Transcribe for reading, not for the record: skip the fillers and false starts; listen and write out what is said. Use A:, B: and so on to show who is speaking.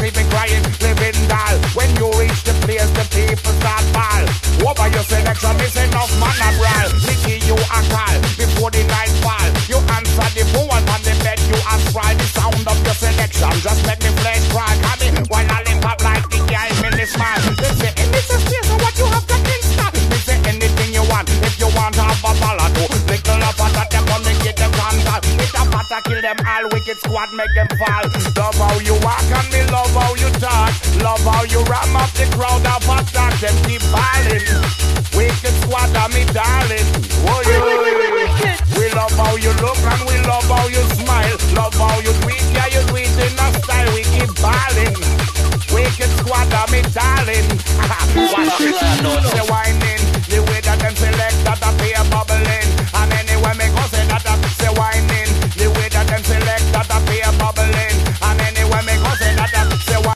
A: leave me crying, living doll. When you reach the place, the people start ball. Over your selection, miss enough man and brawl. Nicky, you a call before the night fall. You answer the phone on the bed, you ask cry. The sound of your selection just make me flesh cry. Come in while I limp up like the guy in this man. They say, and this is this, what you have to stop. They say anything you want, if you want to have a ballad. Little of that, them gonna get them contact. Hit a patter, kill them all, wicked squad, make them fall. Love how you walk and me love how you talk. Love how you ram up the crowd of attack. Them keep falling. Wicked squad of me darling. Oh, we love how you look and we love how you smile. Love how you